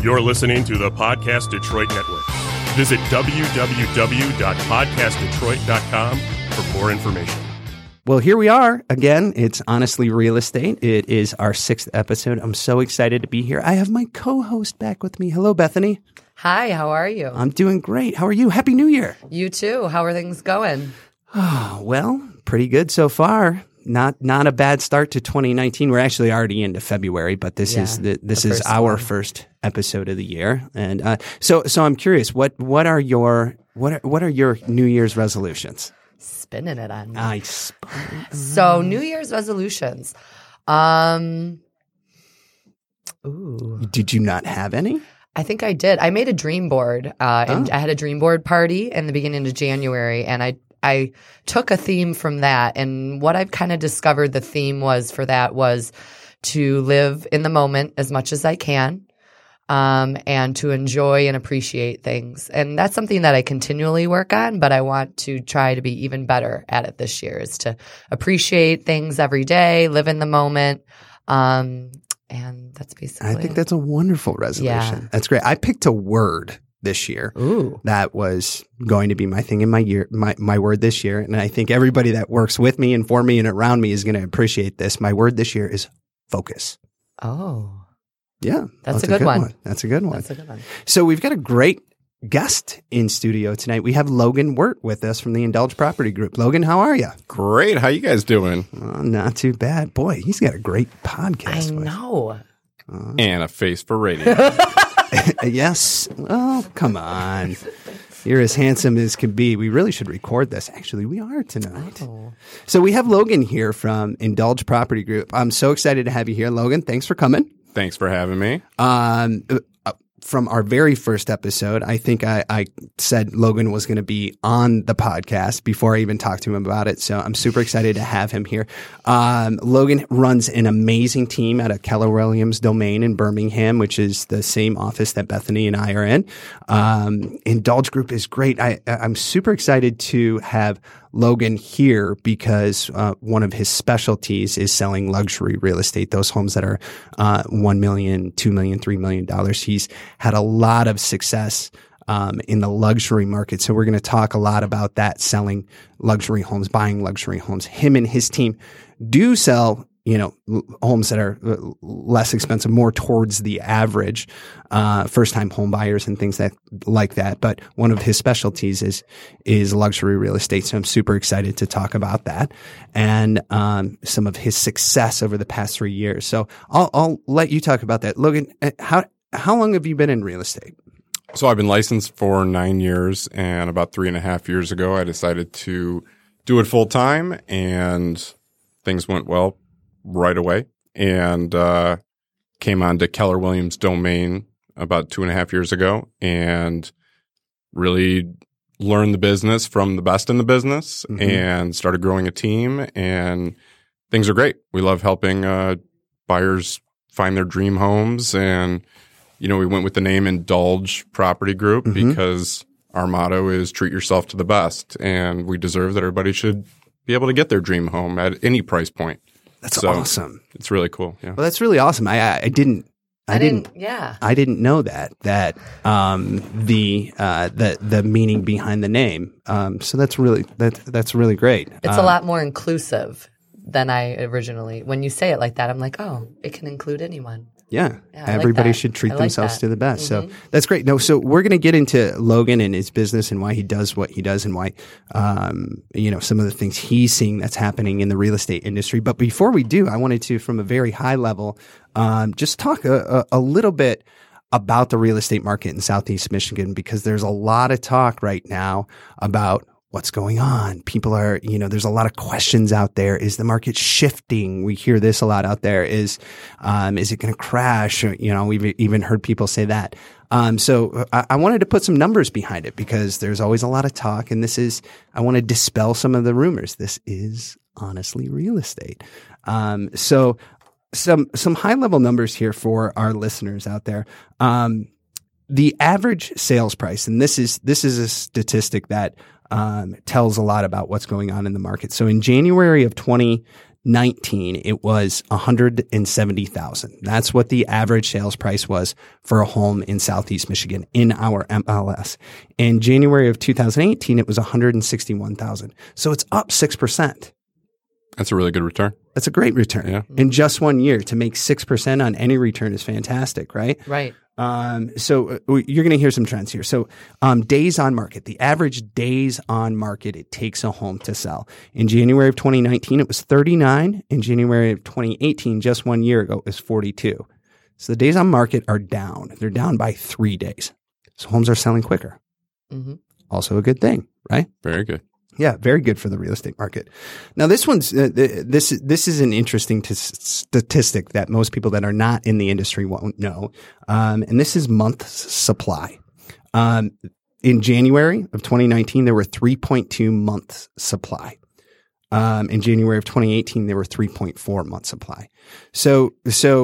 You're listening to the Podcast Detroit Network. Visit www.podcastdetroit.com for more information. Well, here we are again. It's Honestly Real Estate. It is our 6th episode. I'm so excited to be here. I have my co-host back with me. Hello, Bethany. Hi, how are you? I'm doing great. How are you? Happy New Year. You too. How are things going? Well, pretty good so far. Not a bad start to 2019. We're actually already into February, but this is our first episode of the year. And so I'm curious, what are your New Year's resolutions? Spinning it on me. Nice. So New Year's resolutions. Did you not have any? I think I did. I made a dream board. And I had a dream board party in the beginning of January, and I took a theme from that. And what I've kind of discovered the theme was for that was to live in the moment as much as I can, and to enjoy and appreciate things. And that's something that I continually work on, but I want to try to be even better at it this year, is to appreciate things every day, live in the moment. And that's basically I think that's a wonderful resolution. Yeah. That's great. I picked a word this year. Ooh. That was going to be my thing in my word this year. And I think everybody that works with me and for me and around me is going to appreciate this. My word this year is focus. Oh. Yeah. That's a good one. That's a good one. That's a good one. So we've got a great guest in studio tonight. We have Logan Wirt with us from the Indulge Property Group. Logan, how are you? Great. How you guys doing? Not too bad. Boy, he's got a great podcast. I know. And a face for radio. Yes. Oh, come on. You're as handsome as can be. We really should record this. Actually, we are tonight. Oh. So we have Logan here from Indulge Property Group. I'm so excited to have you here, Logan. Thanks for coming. Thanks for having me. From our very first episode, I think I said Logan was going to be on the podcast before I even talked to him about it. So I'm super excited to have him here. Logan runs an amazing team at a Keller Williams domain in Birmingham, which is the same office that Bethany and I are in. Indulge Group is great. I'm super excited to have Logan here because one of his specialties is selling luxury real estate, those homes that are $1 million, $2 million, $3 million. He's had a lot of success in the luxury market. So we're going to talk a lot about that, selling luxury homes, buying luxury homes. Him and his team do sell homes that are less expensive, more towards the average first-time home buyers and things like that. But one of his specialties is luxury real estate. So I'm super excited to talk about that and some of his success over the past 3 years. So I'll let you talk about that. Logan, how long have you been in real estate? So I've been licensed for 9 years, and about 3.5 years ago, I decided to do it full time, and things went well right away, and came on to Keller Williams domain about 2.5 years ago, and really learned the business from the best in the business, and started growing a team, and things are great. We love helping buyers find their dream homes, and we went with the name Indulge Property Group because our motto is treat yourself to the best, and we deserve that everybody should be able to get their dream home at any price point. That's awesome. It's really cool. Yeah. Well, that's really awesome. I didn't know that the meaning behind the name. So that's really great. It's a lot more inclusive than I originally. When you say it like that, I'm like, oh, it can include anyone. Yeah, everybody should treat themselves to the best. So that's great. No, so we're going to get into Logan and his business and why he does what he does and why, some of the things he's seeing that's happening in the real estate industry. But before we do, I wanted to, from a very high level, just talk a little bit about the real estate market in Southeast Michigan, because there's a lot of talk right now about what's going on. People are, there's a lot of questions out there. Is the market shifting? We hear this a lot out there. Is it going to crash? We've even heard people say that. So I wanted to put some numbers behind it because there's always a lot of talk, and I want to dispel some of the rumors. This is honestly real estate. So some high level numbers here for our listeners out there. The average sales price, and this is a statistic that tells a lot about what's going on in the market. So in January of 2020, 2019, it was $170,000. That's what the average sales price was for a home in Southeast Michigan in our MLS. In January of 2018, it was $161,000. So it's up 6%. That's a really good return. That's a great return. Yeah. In just 1 year, to make 6% on any return is fantastic, right? Right. So you're going to hear some trends here. So days on market, the average days on market it takes a home to sell. In January of 2019, it was 39. In January of 2018, just 1 year ago, it was 42. So the days on market are down. They're down by 3 days. So homes are selling quicker. Mm-hmm. Also a good thing, right? Very good. Yeah, very good for the real estate market. Now, this one's this is an interesting statistic that most people that are not in the industry won't know, and this is months supply. In January of 2019, there were 3.2 months supply. In January of 2018, there were 3.4 months supply. So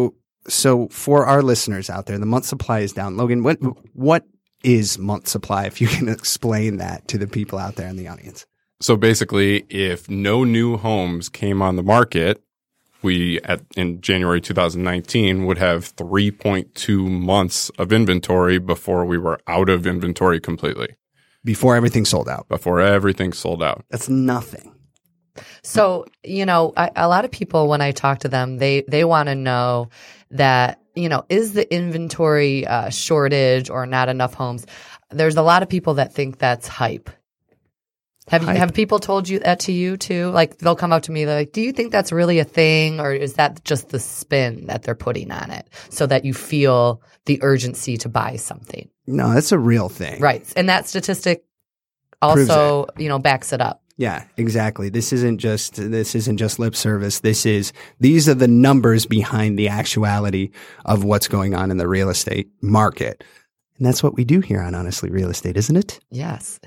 for our listeners out there, the month supply is down. Logan, what is month supply? If you can explain that to the people out there in the audience. So basically, if no new homes came on the market, we in January 2019 would have 3.2 months of inventory before we were out of inventory completely. Before everything sold out. Before everything sold out. That's nothing. So, a lot of people, when I talk to them, they want to know that, is the inventory shortage or not enough homes? There's a lot of people that think that's hype. Have people told you that to you too? Like they'll come up to me like, do you think that's really a thing, or is that just the spin that they're putting on it so that you feel the urgency to buy something? No, that's a real thing. Right. And that statistic also, backs it up. Yeah, exactly. This isn't just lip service. These are the numbers behind the actuality of what's going on in the real estate market. And that's what we do here on Honestly Real Estate, isn't it? Yes.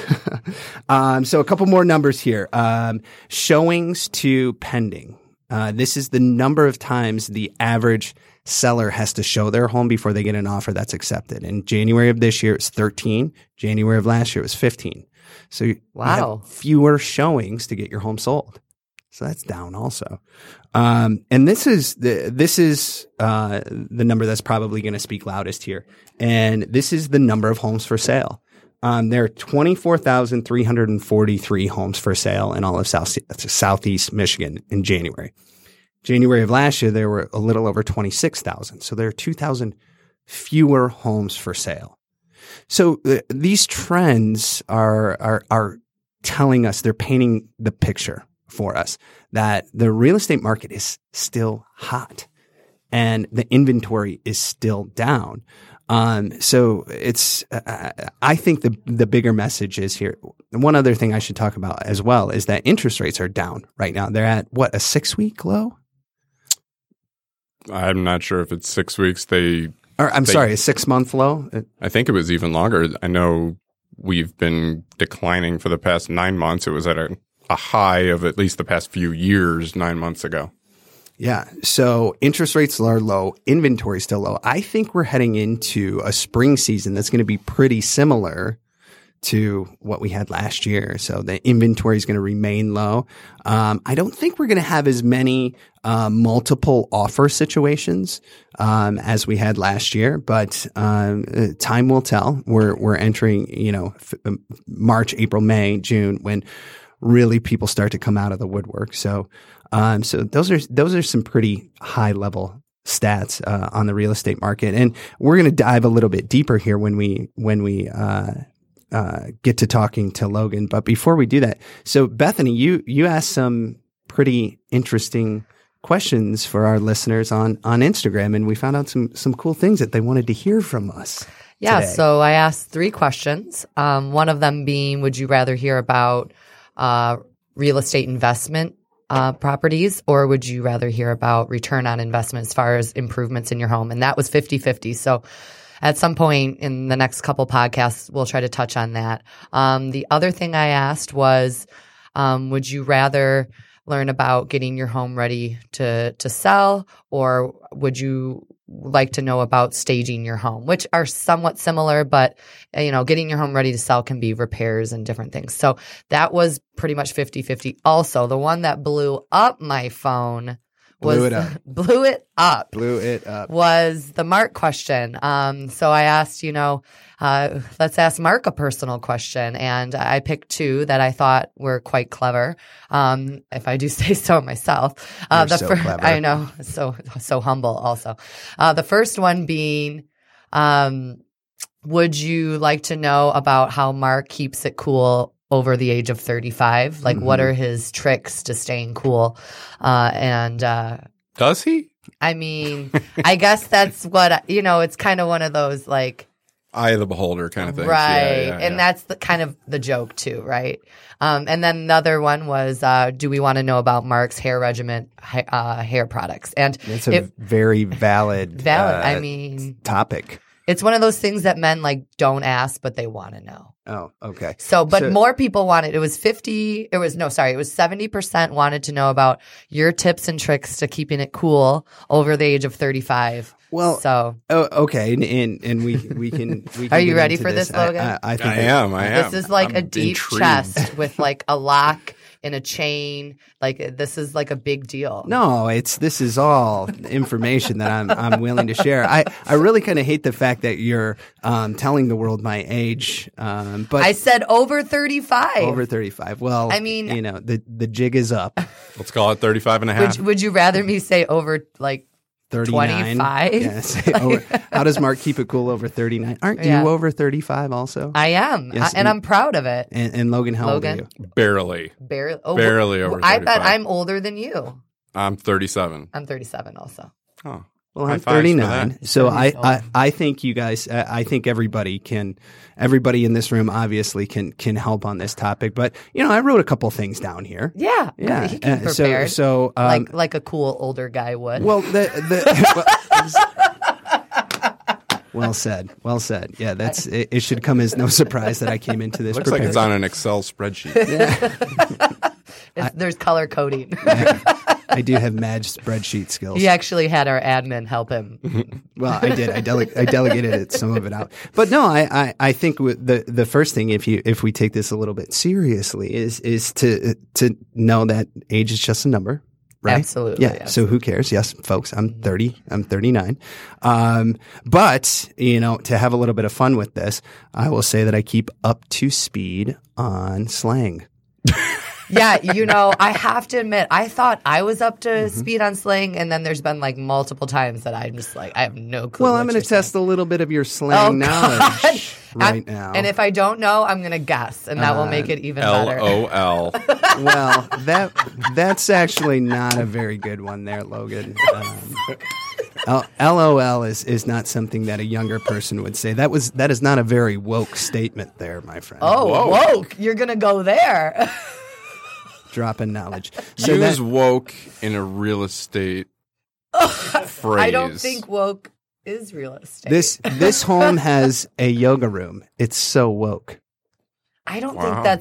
So a couple more numbers here. Showings to pending. This is the number of times the average seller has to show their home before they get an offer that's accepted. In January of this year, it's 13. January of last year, it was 15. So you have fewer showings to get your home sold. So that's down also. And this is the number that's probably going to speak loudest here. And this is the number of homes for sale. There are 24,343 homes for sale in all of Southeast Michigan in January. January of last year, there were a little over 26,000. So there are 2,000 fewer homes for sale. So these trends are telling us, they're painting the picture for us that the real estate market is still hot and the inventory is still down. So it's, I think the bigger message is here. One other thing I should talk about as well is that interest rates are down right now. They're at what, a 6-week low? I'm not sure if it's 6 weeks. Sorry, a 6-month low? I think it was even longer. I know we've been declining for the past 9 months. It was at a high of at least the past few years 9 months ago. Yeah. So interest rates are low, inventory still low. I think we're heading into a spring season that's going to be pretty similar to what we had last year. So the inventory is going to remain low. I don't think we're going to have as many multiple offer situations as we had last year, but time will tell. We're entering, March, April, May, June, when really people start to come out of the woodwork. So those are some pretty high level stats on the real estate market, and we're going to dive a little bit deeper here when we get to talking to Logan. But before we do that, so Bethany, you asked some pretty interesting questions for our listeners on Instagram, and we found out some cool things that they wanted to hear from us. Yeah, today. So I asked 3 questions. One of them being, would you rather hear about real estate investment properties, or would you rather hear about return on investment as far as improvements in your home? And that was 50-50. So at some point in the next couple podcasts, we'll try to touch on that. The other thing I asked was, would you rather learn about getting your home ready to sell, or would you like to know about staging your home, which are somewhat similar, but getting your home ready to sell can be repairs and different things. So that was pretty much 50-50. Also, the one that blew up my phone blew it up was the Mark question. So I asked, let's ask Mark a personal question. And I picked two that I thought were quite clever. If I do say so myself. So clever. I know. So humble also. The first one being, would you like to know about how Mark keeps it cool over the age of 35? Like, what are his tricks to staying cool? Does he? I mean, I guess that's what, it's kind of one of those like, eye of the beholder kind of thing. Right. And that's the kind of the joke too, right? And then another one was, do we want to know about Mark's hair regimen, hair products? And it's a very valid topic. It's one of those things that men like don't ask, but they want to know. Oh, okay. So more people wanted, it was 70% wanted to know about your tips and tricks to keeping it cool over the age of 35. Well, okay. And we can Are you ready for this, Logan? I think I am. This is like a deep intrigued. chest with like a lock and a chain. Like this is like a big deal. No, this is all information that I'm willing to share. I really kind of hate the fact that you're telling the world my age. But I said over 35. Over 35. Well, I mean, the jig is up. Let's call it 35 and a half. Would you rather me say over like 39? 25? Yeah, how does Mark keep it cool over 39? Aren't you over 35 also? I am. Yes, and I'm proud of it. And Logan, how old are you? Barely. Barely over 35. I bet I'm older than you. I'm 37. I'm 37 also. Oh. Well, I'm 39. So I think you guys, I think everybody in this room obviously can help on this topic. But, I wrote a couple things down here. Yeah. He can be prepared. So like a cool older guy would. Well, well said. Well said. Yeah, it should come as no surprise that I came into this. Looks like it's on an Excel spreadsheet. There's color coding. I do have Madge spreadsheet skills. He actually had our admin help him. Well, I did. I delegated some of it out. But no, I think the first thing, if we take this a little bit seriously, is to know that age is just a number. Right? Absolutely. Yeah. So who cares? Yes, folks, I'm 30. I'm 39. But, to have a little bit of fun with this, I will say that I keep up to speed on slang. Yeah, I have to admit, I thought I was up to speed on slang, and then there's been like multiple times that I'm just like, I have no clue. Well, I'm going to test a little bit of your slang knowledge now. And if I don't know, I'm going to guess, and that will make it even better. LOL. Well, that's actually not a very good one there, Logan. LOL is not something that a younger person would say. That is not a very woke statement there, my friend. Oh, woke. You're going to go there. Dropping knowledge. So use woke in a real estate phrase. I don't think woke is real estate. This home has a yoga room. It's so woke. I don't think that's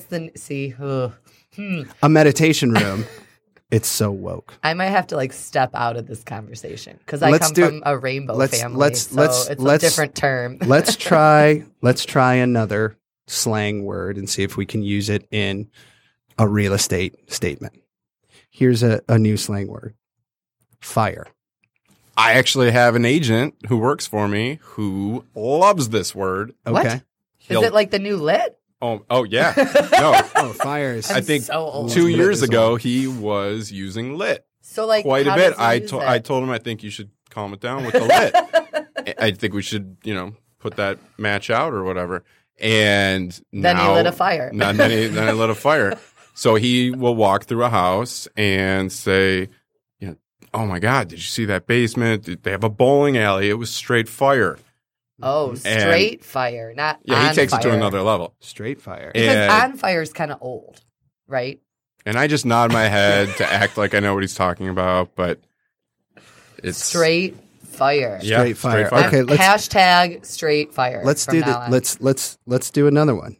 a meditation room. It's so woke. I might have to step out of this conversation because I come from a rainbow family. It's a different term. Let's try another slang word and see if we can use it in a real estate statement. Here's a new slang word. Fire. I actually have an agent who works for me who loves this word. Okay. What? Is it like the new lit? Oh yeah. No. Fire is. I think so old. 2 years ago he was using lit. So quite a bit. I told him I think you should calm it down with the lit. I think we should, put that match out or whatever. And then he lit a fire. Then I lit a fire. So he will walk through a house and say, oh my God, did you see that basement? They have a bowling alley. It was straight fire. Oh, straight fire, not he takes it to another level. Straight fire. Because on fire is kind of old, right? And I just nod my head to act like I know what he's talking about, but it's straight fire. Yeah, straight fire. Okay, hashtag straight fire. Let's do that. Let's do another one.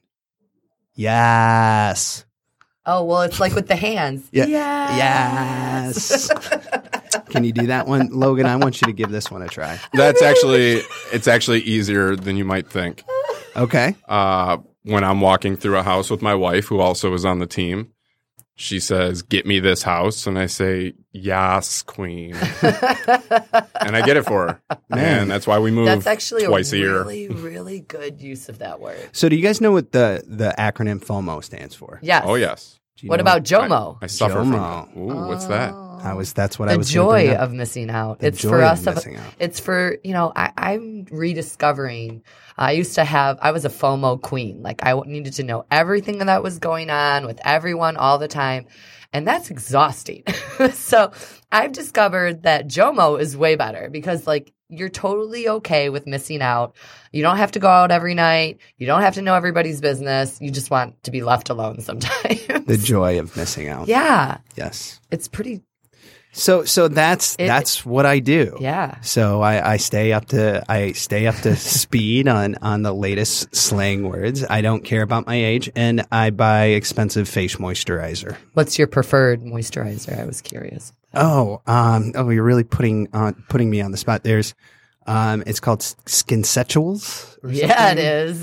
Yes. Oh, well, it's like with the hands. Yeah. Yes. Can you do that one, Logan? I want you to give this one a try. It's actually easier than you might think. Okay. When I'm walking through a house with my wife, who also is on the team, she says, "Get me this house," and I say, "Yas, queen," and I get it for her. And that's why we move. That's actually twice a year. Really, really good use of that word. So, do you guys know what the acronym FOMO stands for? Yes. Oh yes. Do you What know about JOMO? I suffer JOMO. from it. Ooh, what's that? That's what I The was gonna bring joy up. of missing out. The It's joy for of us. missing out. It's for, I'm rediscovering. I was a FOMO queen. Like I needed to know everything that was going on with everyone all the time. And that's exhausting. So I've discovered that JOMO is way better because like you're totally okay with missing out. You don't have to go out every night. You don't have to know everybody's business. You just want to be left alone sometimes. The joy of missing out. Yeah. Yes. It's pretty. So that's what I do. Yeah. So I stay up to speed on the latest slang words. I don't care about my age, and I buy expensive face moisturizer. What's your preferred moisturizer? I was curious. Oh, you're really putting me on the spot. There's, it's called Skinsensuals. Yeah, it is.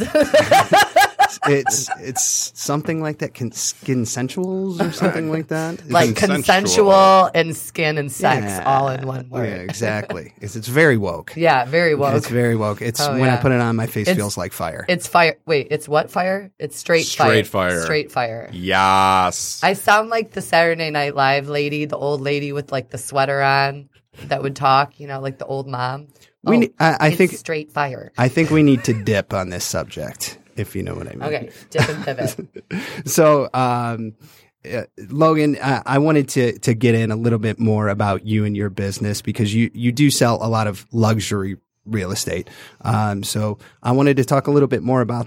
It's something like that. Skinsensuals or something like that. Like consensual and skin and sex Yeah. all in one word. Yeah, exactly. It's very woke. Yeah, very woke. It's very woke. It's Oh, when I yeah. put it on, my face It's- feels like fire. It's fire. Wait, it's what fire? It's straight fire. Straight fire. Straight fire. Yes. I sound like the Saturday Night Live lady, the old lady with like the sweater on that would talk, like the old mom. I It's think straight fire. I think we need to dip on this subject, if you know what I mean. Okay, dip and pivot. So, Logan, I wanted to get in a little bit more about you and your business because you do sell a lot of luxury real estate. So I wanted to talk a little bit more about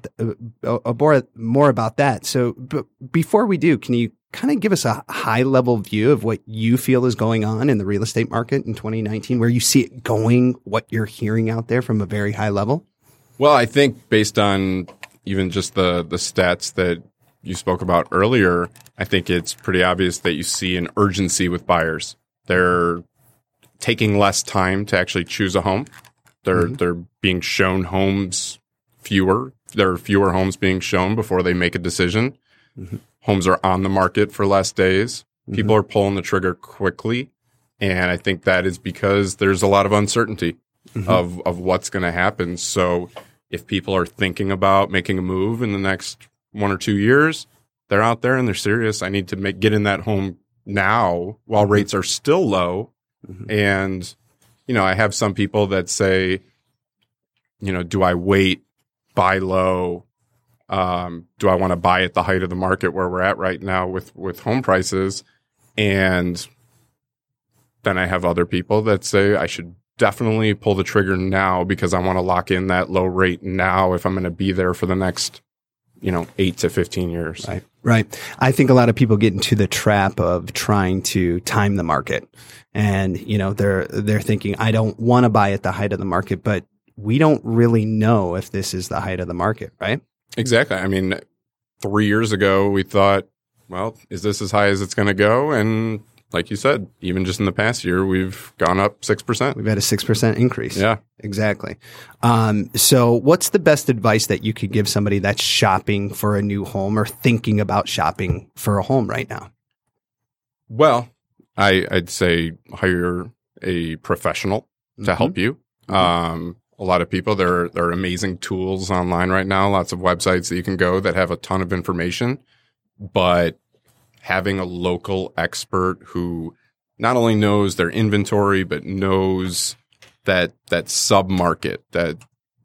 that. So, but before we do, can you kind of give us a high level view of what you feel is going on in the real estate market in 2019, where you see it going, what you're hearing out there from a very high level? Well, I think based on even just the stats that you spoke about earlier, I think it's pretty obvious that you see an urgency with buyers. They're taking less time to actually choose a home. They're being shown homes fewer. There are fewer homes being shown before they make a decision. Mm-hmm. Homes are on the market for less days. People are pulling the trigger quickly. And I think that is because there's a lot of uncertainty of what's going to happen. So if people are thinking about making a move in the next 1 or 2 years, they're out there and they're serious. I need to get in that home now while rates are still low. And, I have some people that say, do I wait, buy low? Do I want to buy at the height of the market where we're at right now with home prices? And then I have other people that say I should definitely pull the trigger now because I want to lock in that low rate now if I'm going to be there for the next, 8 to 15 years. Right. I think a lot of people get into the trap of trying to time the market. And, they're thinking, I don't want to buy at the height of the market, but we don't really know if this is the height of the market, right? Exactly. I mean, 3 years ago, we thought, well, is this as high as it's going to go? And like you said, even just in the past year, we've gone up 6%. We've had a 6% increase. Yeah. Exactly. So what's the best advice that you could give somebody that's shopping for a new home or thinking about shopping for a home right now? Well, I'd say hire a professional to help you. A lot of people, there are amazing tools online right now, lots of websites that you can go that have a ton of information, but having a local expert who not only knows their inventory, but knows that sub-market that,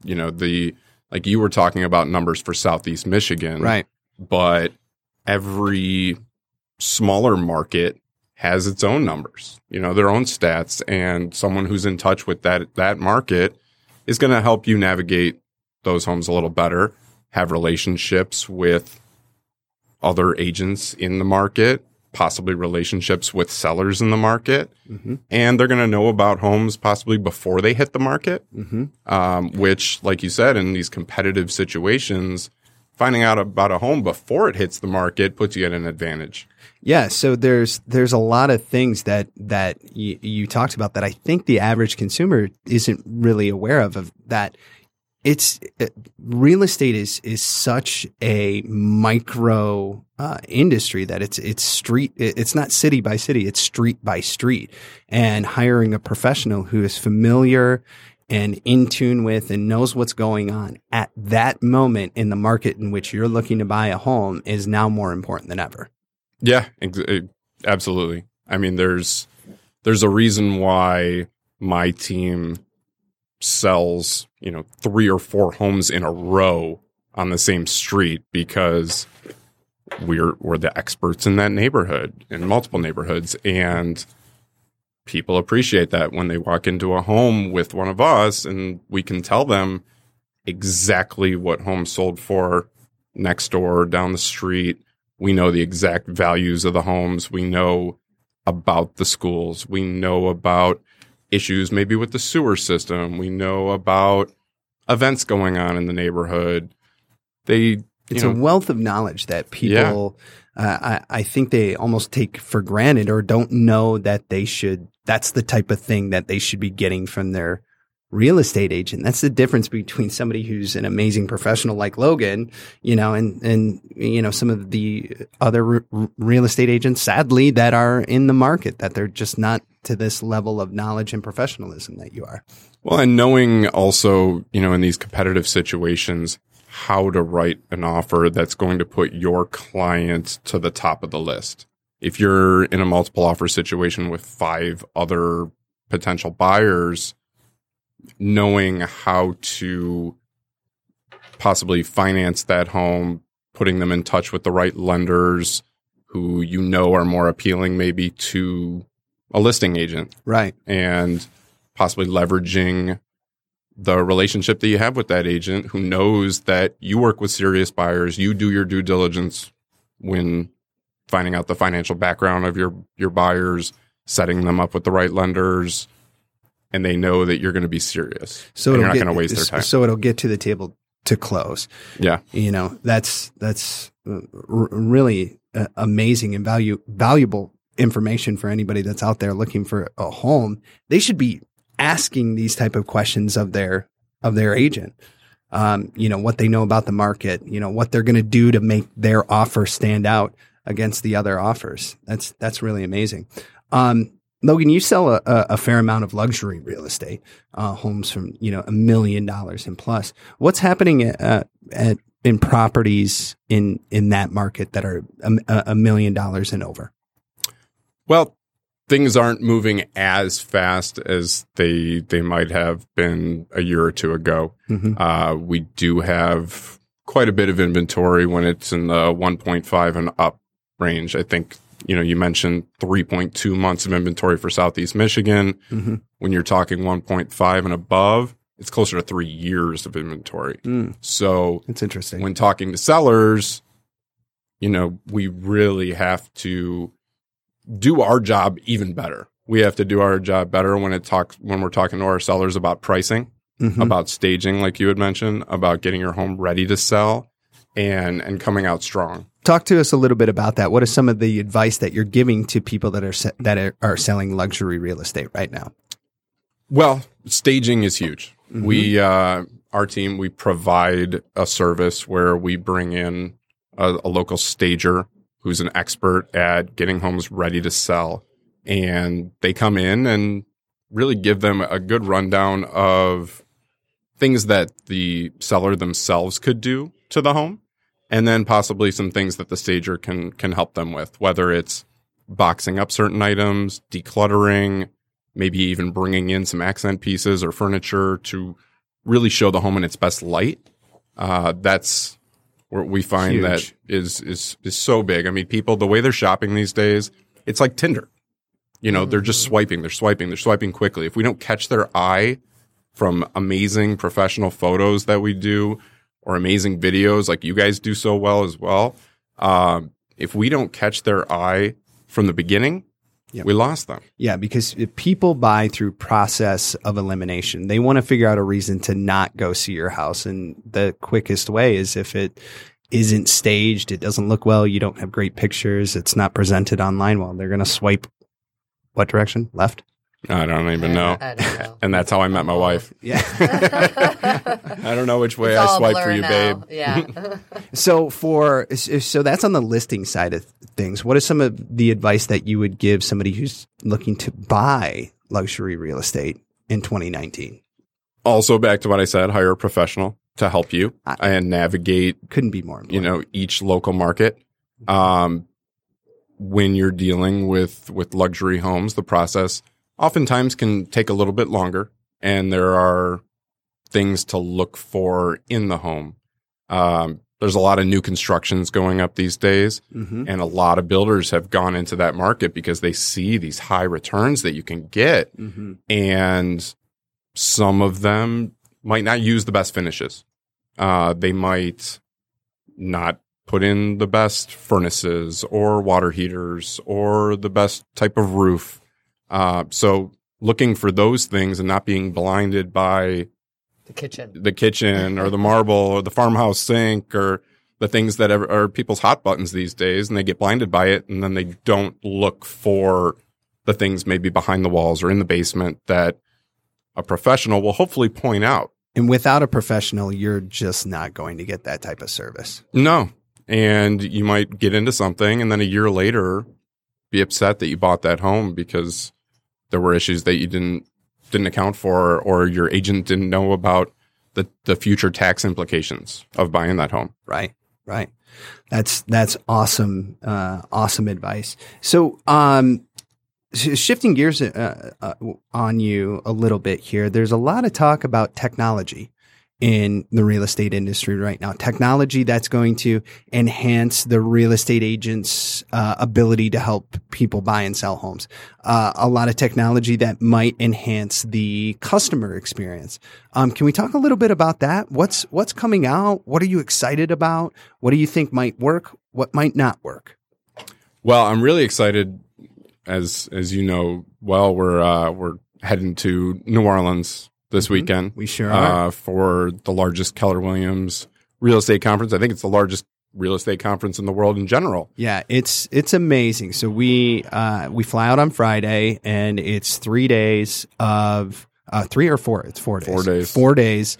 like you were talking about numbers for Southeast Michigan. Right. But every smaller market has its own numbers, their own stats, and someone who's in touch with that market is going to help you navigate those homes a little better, have relationships with other agents in the market, possibly relationships with sellers in the market, and they're going to know about homes possibly before they hit the market, which, like you said, in these competitive situations, finding out about a home before it hits the market puts you at an advantage. Yeah, so there's a lot of things that you talked about that I think the average consumer isn't really aware of that. Real estate is such a micro industry that it's not city by city, it's street by street, and hiring a professional who is familiar and in tune with and knows what's going on at that moment in the market in which you're looking to buy a home is now more important than ever. Yeah, absolutely. I mean, there's a reason why my team sells, 3 or 4 homes in a row on the same street, because we're the experts in that neighborhood, in multiple neighborhoods, and people appreciate that when they walk into a home with one of us, and we can tell them exactly what home sold for next door, down the street. We know the exact values of the homes. We know about the schools. We know about issues maybe with the sewer system. We know about events going on in the neighborhood. It's a wealth of knowledge that people, I think they almost take for granted or don't know that that's the type of thing that they should be getting from their real estate agent. That's the difference between somebody who's an amazing professional like Logan, and some of the other real estate agents, sadly, that are in the market, that they're just not to this level of knowledge and professionalism that you are. Well, and knowing also, in these competitive situations, how to write an offer that's going to put your client to the top of the list. If you're in a multiple offer situation with 5 other potential buyers, knowing how to possibly finance that home, putting them in touch with the right lenders who are more appealing maybe to a listing agent. Right. And possibly leveraging the relationship that you have with that agent who knows that you work with serious buyers, you do your due diligence when finding out the financial background of your buyers, setting them up with the right lenders, and they know that you're going to be serious. So you're not going to waste their time. So it'll get to the table to close. Yeah. That's really amazing and valuable information for anybody that's out there looking for a home. They should be asking these type of questions of their agent. What they know about the market, what they're going to do to make their offer stand out against the other offers. That's really amazing. Logan, you sell a fair amount of luxury real estate, homes from, $1 million and plus. What's happening in properties in that market that are $1 million and over? Well, things aren't moving as fast as they might have been a year or two ago. Mm-hmm. We do have quite a bit of inventory when it's in the 1.5 and up range. I think, you mentioned 3.2 months of inventory for Southeast Michigan. Mm-hmm. When you're talking 1.5 and above, it's closer to 3 years of inventory. So it's interesting. When talking to sellers, we really have to do our job even better. We have to do our job better when we're talking to our sellers about pricing, mm-hmm. about staging, like you had mentioned, about getting your home ready to sell and coming out strong. Talk to us a little bit about that. What is some of the advice that you're giving to people that are selling luxury real estate right now? Well, staging is huge. Mm-hmm. Our team, we provide a service where we bring in a local stager who's an expert at getting homes ready to sell. And they come in and really give them a good rundown of things that the seller themselves could do to the home, and then possibly some things that the stager can help them with, whether it's boxing up certain items, decluttering, maybe even bringing in some accent pieces or furniture to really show the home in its best light. That's where we find huge. That is so big. I mean, people, the way they're shopping these days, it's like Tinder. They're just swiping. They're swiping quickly. If we don't catch their eye from amazing professional photos that we do or amazing videos like you guys do so well as well, if we don't catch their eye from the beginning, yep. we lost them. Yeah, because people buy through process of elimination. They want to figure out a reason to not go see your house. And the quickest way is if isn't staged, it doesn't look well, you don't have great pictures, it's not presented online well, they're going to swipe what direction? Left? I don't even know. I don't know. And that's how I met my wife. Yeah. I don't know which way It's I all swipe blur for you, now. babe. Yeah. So that's on the listing side of things. What is some of the advice that you would give somebody who's looking to buy luxury real estate in 2019? Also, back to what I said, hire a professional to help you and navigate, Couldn't be more important. each local market. When you're dealing with luxury homes, the process oftentimes can take a little bit longer, and there are things to look for in the home. There's a lot of new constructions going up these days, and a lot of builders have gone into that market because they see these high returns that you can get, and some of them might not use the best finishes. They might not put in the best furnaces or water heaters or the best type of roof. So looking for those things and not being blinded by The kitchen or the marble or the farmhouse sink or the things that are people's hot buttons these days, and they get blinded by it, and then they don't look for the things maybe behind the walls or in the basement that a professional will hopefully point out. And without a professional, you're just not going to get that type of service. No. And you might get into something and then a year later be upset that you bought that home because there were issues that you didn't account for, or your agent didn't know about the future tax implications of buying that home. Right. That's awesome. Awesome advice. So, shifting gears on you a little bit here, there's a lot of talk about technology in the real estate industry right now. Technology that's going to enhance the real estate agent's ability to help people buy and sell homes. A lot of technology that might enhance the customer experience. Can we talk a little bit about that? What's coming out? What are you excited about? What do you think might work? What might not work? Well, I'm really excited. As you know, well, we're heading to New Orleans this weekend. We sure are. For the largest Keller Williams real estate conference. I think it's the largest real estate conference in the world in general. Yeah, it's amazing. So we fly out on Friday, and it's 3 days of 3 or 4. It's 4 days. 4 days. 4 days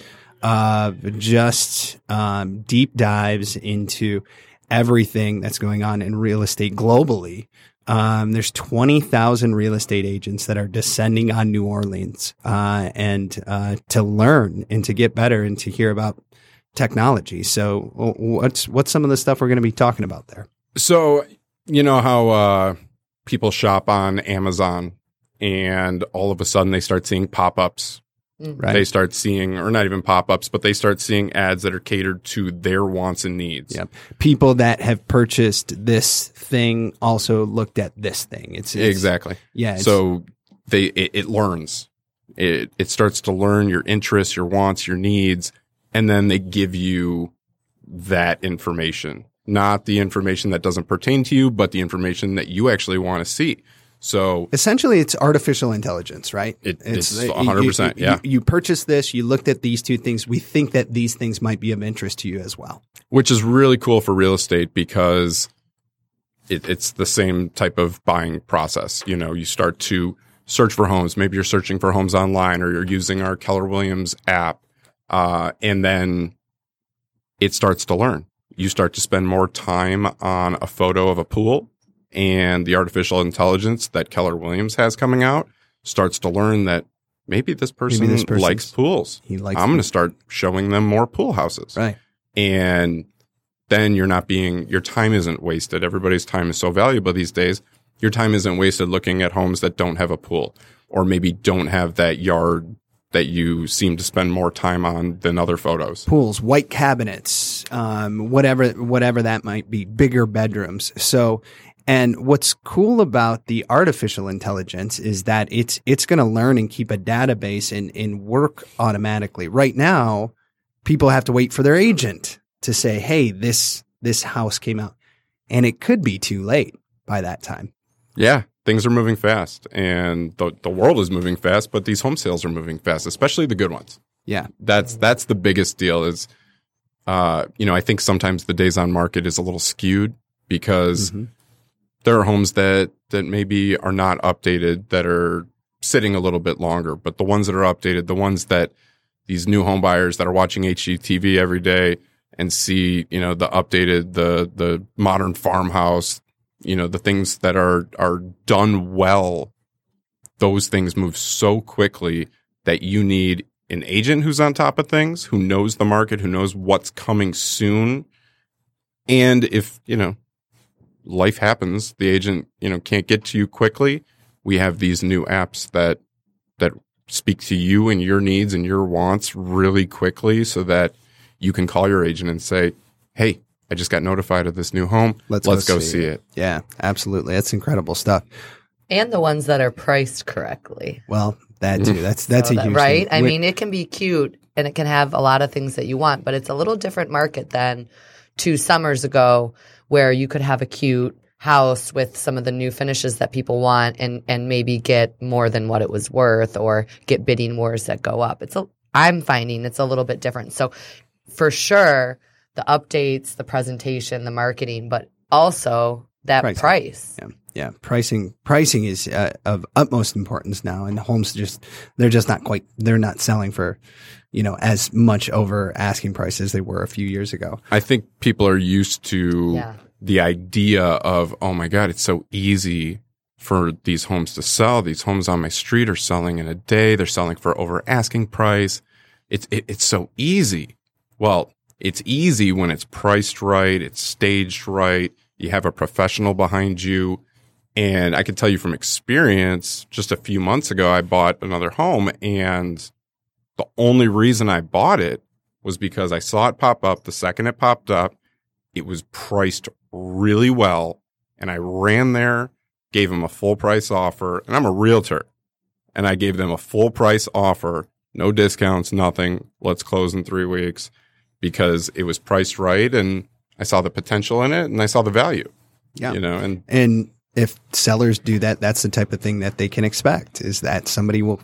of just deep dives into everything that's going on in real estate globally. There's 20,000 real estate agents that are descending on New Orleans, and to learn and to get better and to hear about technology. So what's some of the stuff we're going to be talking about there? So, you know how people shop on Amazon and all of a sudden they start seeing pop-ups. Right. They start seeing, or not even pop-ups, but they start seeing ads that are catered to their wants and needs. Yep. People that have purchased this thing also looked at this thing. It's exactly. Yeah. So it learns. It starts to learn your interests, your wants, your needs, and then they give you that information. Not the information that doesn't pertain to you, but the information that you actually want to see. So essentially, it's artificial intelligence, right? It's 100%. Yeah. You purchased this. You looked at these two things. We think that these things might be of interest to you as well. Which is really cool for real estate because it's the same type of buying process. You know, you start to search for homes. Maybe you're searching for homes online, or you're using our Keller Williams app, and then it starts to learn. You start to spend more time on a photo of a pool. And the artificial intelligence that Keller Williams has coming out starts to learn that maybe this person likes pools. I'm going to start showing them more pool houses. Right. And then your time isn't wasted. Everybody's time is so valuable these days. Your time isn't wasted looking at homes that don't have a pool, or maybe don't have that yard that you seem to spend more time on than other photos. Pools, white cabinets, whatever that might be, bigger bedrooms. So, and what's cool about the artificial intelligence is that it's going to learn and keep a database and work automatically. Right now, people have to wait for their agent to say, hey, this house came out. And it could be too late by that time. Yeah, things are moving fast, and the world is moving fast, but these home sales are moving fast, especially the good ones. Yeah. That's the biggest deal is I think sometimes the days on market is a little skewed because there are homes that maybe are not updated that are sitting a little bit longer, but the ones that are updated, the ones that these new home buyers that are watching HGTV every day and see, the updated, the modern farmhouse, the things that are done well, those things move so quickly that you need an agent who's on top of things, who knows the market, who knows what's coming soon. And if, life happens, the agent, can't get to you quickly, we have these new apps that speak to you and your needs and your wants really quickly so that you can call your agent and say, hey, I just got notified of this new home. Let's go see it. Yeah, absolutely. That's incredible stuff. And the ones that are priced correctly. Well, that too. That's a huge right? thing. I mean, it can be cute and it can have a lot of things that you want, but it's a little different market than 2 summers ago where you could have a cute house with some of the new finishes that people want and maybe get more than what it was worth or get bidding wars that go up. I'm finding it's a little bit different. So for sure, the updates, the presentation, the marketing, but also that price. Yeah. Pricing is of utmost importance now, and homes they're not selling for, as much over asking price as they were a few years ago. I think people are used to the idea of, oh my God, it's so easy for these homes to sell. These homes on my street are selling in a day. They're selling for over asking price. It's so easy. Well, it's easy when it's priced right, it's staged right, you have a professional behind you. And I can tell you from experience, just a few months ago, I bought another home, and the only reason I bought it was because I saw it pop up. The second it popped up, it was priced really well, and I ran there, gave them a full price offer, and I'm a realtor, and I gave them a full price offer, no discounts, nothing. Let's close in 3 weeks, because it was priced right, and I saw the potential in it, and I saw the value. Yeah, and if sellers do that, that's the type of thing that they can expect, is that somebody will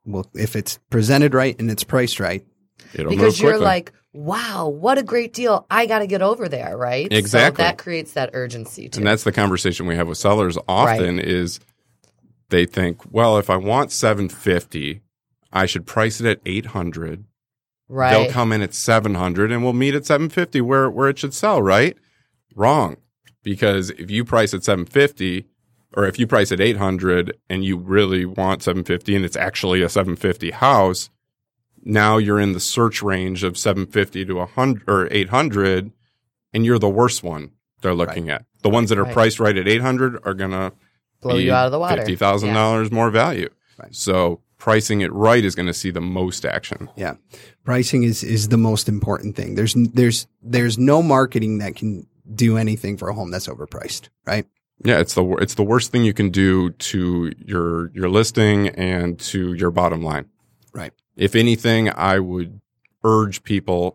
if it's presented right and it's priced right, it'll because move quickly. you're like, wow, what a great deal. I got to get over there, right? Exactly. So that creates that urgency too. And that's the conversation we have with sellers often is they think, well, if I want $750, I should price it at $800. Right. They'll come in at $700 and we'll meet at $750 where it should sell, right? Wrong. Because if you price at $750, or if you price at $800 and you really want $750 and it's actually a $750 house, now you're in the search range of $750 to $100 or $800, and you're the worst one they're looking at. The ones that are priced right at $800 are gonna blow you out of the water. $50,000 more value. Right. So pricing it right is going to see the most action. Yeah, pricing is the most important thing. There's no marketing that can do anything for a home that's overpriced, right? Yeah, it's the worst thing you can do to your listing and to your bottom line. Right. If anything, I would urge people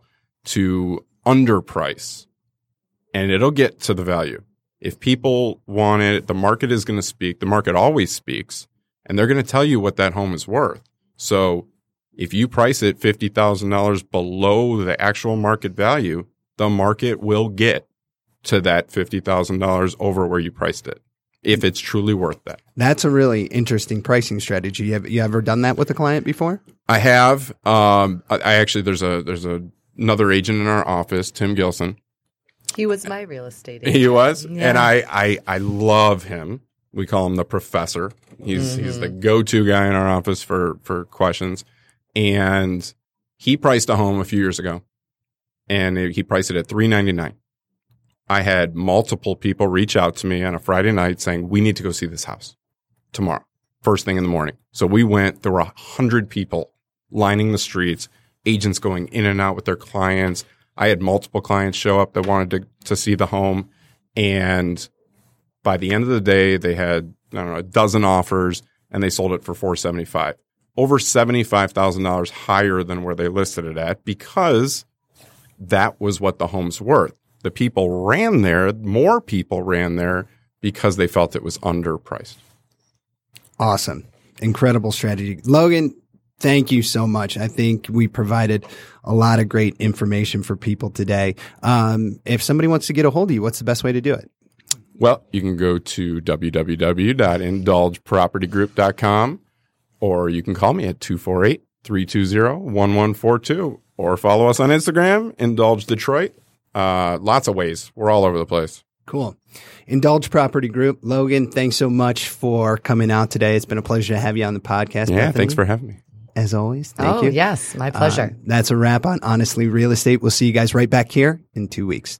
to underprice, and it'll get to the value. If people want it, the market is going to speak. The market always speaks, and they're going to tell you what that home is worth. So if you price it $50,000 below the actual market value, the market will get to that $50,000 over where you priced it, if it's truly worth that. That's a really interesting pricing strategy. Have you ever done that with a client before? I have. I actually, there's another agent in our office, Tim Gilson. He was my real estate agent. He was, yeah. And I love him. We call him the professor. He's the go-to guy in our office for questions. And he priced a home a few years ago, and he priced it at $399. I had multiple people reach out to me on a Friday night saying, we need to go see this house tomorrow, first thing in the morning. So we went, there were 100 people lining the streets, agents going in and out with their clients. I had multiple clients show up that wanted to see the home. And by the end of the day, they had, a dozen offers, and they sold it for $475, over $75,000 higher than where they listed it at, because that was what the home's worth. The people ran there, more people ran there because they felt it was underpriced. Awesome. Incredible strategy. Logan, Thank you so much. I think we provided a lot of great information for people today. If somebody wants to get a hold of you, what's the best way to do it? Well, you can go to www.indulgepropertygroup.com, or you can call me at 248-320-1142, or follow us on Instagram, Indulge Detroit. Lots of ways. We're all over the place. Cool. Indulge Property Group. Logan, thanks so much for coming out today. It's been a pleasure to have you on the podcast. Yeah, Bethany, thanks for having me. as always. Thank you. Oh, yes. My pleasure. That's a wrap on Honestly Real Estate. We'll see you guys right back here in 2 weeks.